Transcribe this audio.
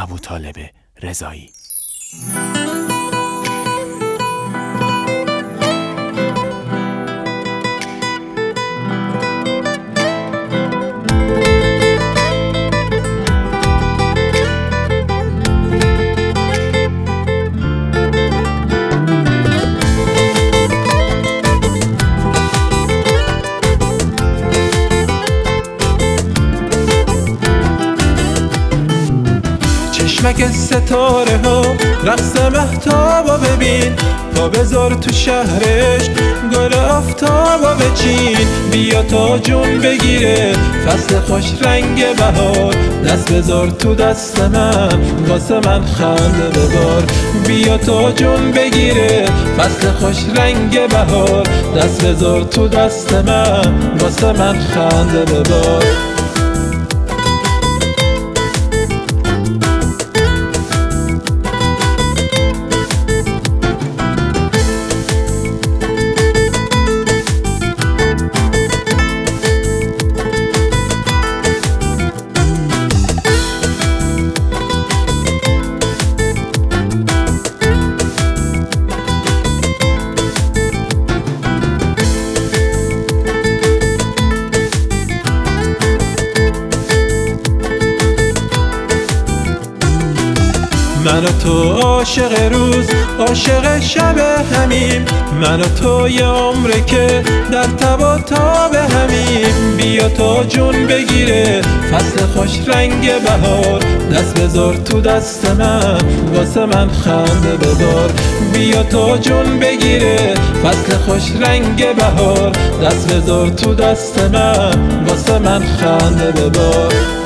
ابوطالب رضایی. چشمک ستاره ها رقص مهتابا ببین، پا بذار تو شهرش گل آفتابا بچین. بیا تا جون بگیره فصل خوش رنگ بهار، دست بذار تو دست من واسه من خنده ببار. بیا تا جون بگیره فصل خوش رنگ بهار، دست بذار تو دست من واسه من خنده ببار. من و تو عاشق روز عاشق شب همیم، من و تو یه عمره که در تب و تاب همیم. بیا تا جون بگیره فصل خوش رنگ بهار، دست بذار تو دست من واسه من خنده ببار. بیا تا جون بگیره فصل خوش رنگ بهار، دست بذار تو دست من واسه من خنده ببار.